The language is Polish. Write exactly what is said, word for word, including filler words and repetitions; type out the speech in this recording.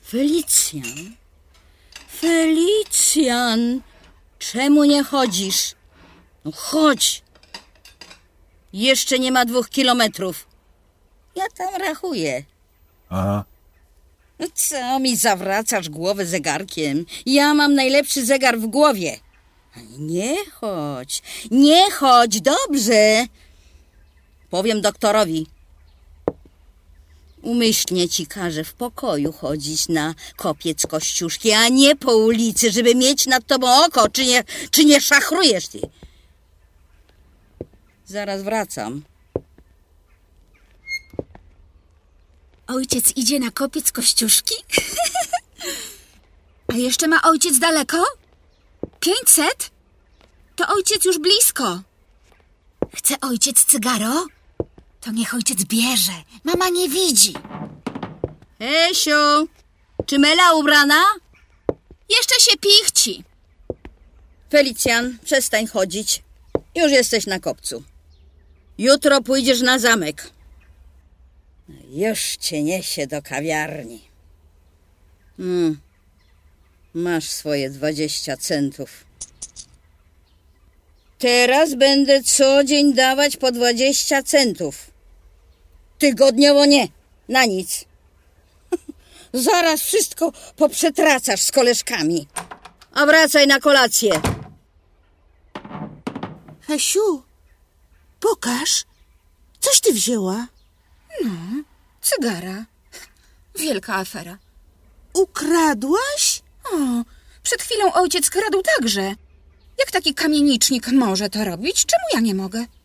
Felicjan? Felicjan! Czemu nie chodzisz? No chodź! Jeszcze nie ma dwóch kilometrów. Ja tam rachuję. Aha. No co mi zawracasz głowę zegarkiem? Ja mam najlepszy zegar w głowie. Nie chodź, nie chodź, dobrze. Powiem doktorowi. Umyślnie ci każę w pokoju chodzić na kopiec Kościuszki, a nie po ulicy, żeby mieć nad tobą oko, czy nie, czy nie szachrujesz ty. Zaraz wracam. Ojciec idzie na kopiec Kościuszki? A jeszcze ma ojciec daleko? Pięćset? To ojciec już blisko. Chce ojciec cygaro? To niech ojciec bierze. Mama nie widzi. Hesiu, czy Mela ubrana? Jeszcze się pichci. Felicjan, przestań chodzić. Już jesteś na kopcu. Jutro pójdziesz na zamek. Już cię niesie do kawiarni. Hmm. Masz swoje dwadzieścia centów. Teraz będę co dzień dawać po dwadzieścia centów. Tygodniowo nie, na nic. Zaraz wszystko poprzetracasz z koleżkami. A wracaj na kolację. Hesiu, pokaż. Coś ty wzięła? No, cygara. Wielka afera. Ukradłaś? O, przed chwilą ojciec kradł także. Jak taki kamienicznik może to robić? Czemu ja nie mogę?